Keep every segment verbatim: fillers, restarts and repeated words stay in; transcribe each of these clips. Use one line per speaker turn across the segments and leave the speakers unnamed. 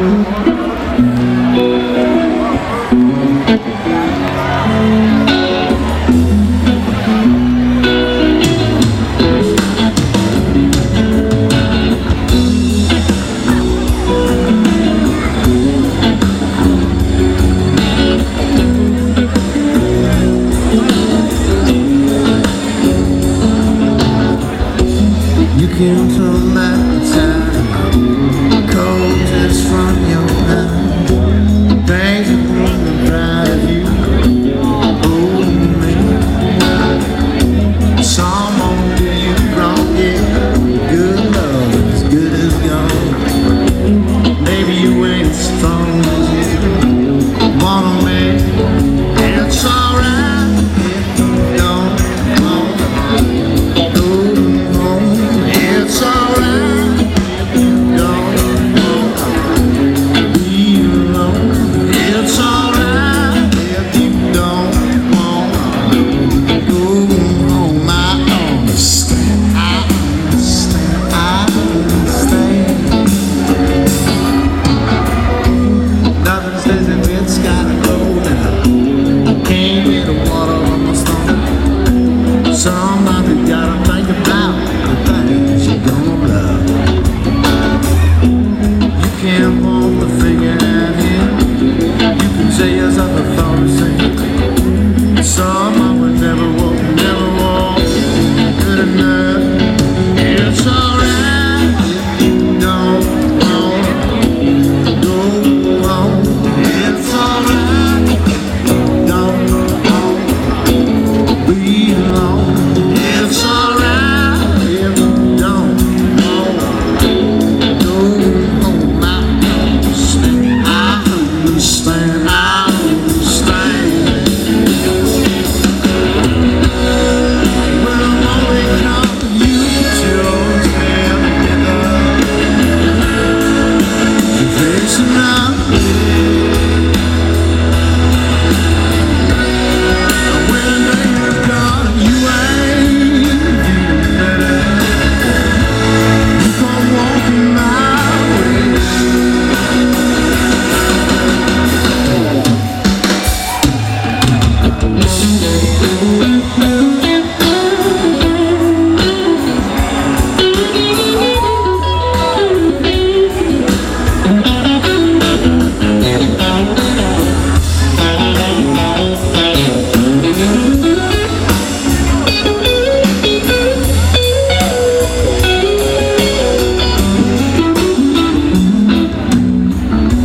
You came from that time, cold just from your mind. Things are growing proud of you, holding me. Someone do you wrong, yeah. Good love as good as gone. Maybe you ain't as strong as you wanna be. It's alright if you don't want to go home. It's alright if you don't want to be alone. It's alright if you don't want to go home. I understand, I understand, I understand. Nothing says if it's gotta go now. Can't get the water on my stomach. Somebody gotta think about the things you're gonna love. You can't hold the finger at him. You can say yes, I thought the same. Someone would never walk, never walk good enough. It's alright if you don't want to go home. It's alright if you don't want to be alone. It's alright if you don't want to go home. I understand, I understand, I understand. When I'm only come to you, put your hand together. You're facing up. When the day is gone, you ain't feeling better. You come walking my way.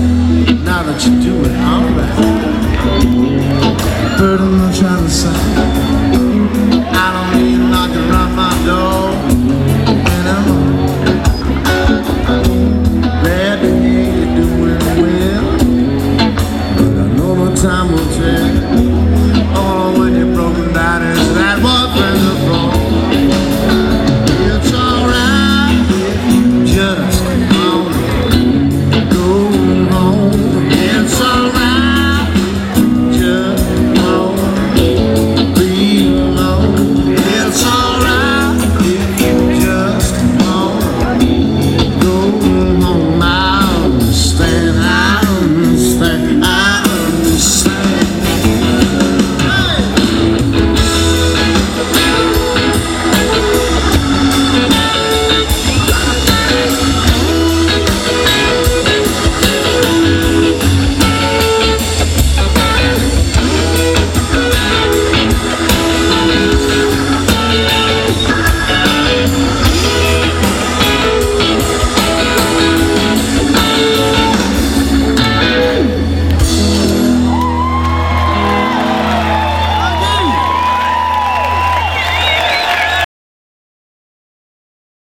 Now that you do it, alright. Bird on the trying to sound.